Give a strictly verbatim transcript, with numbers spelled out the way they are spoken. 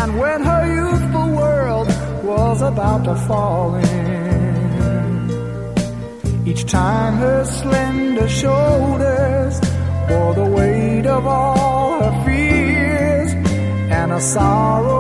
And when her youthful world was about to fall in, each time her slender shoulders bore the weight of all her fears, and a sorrow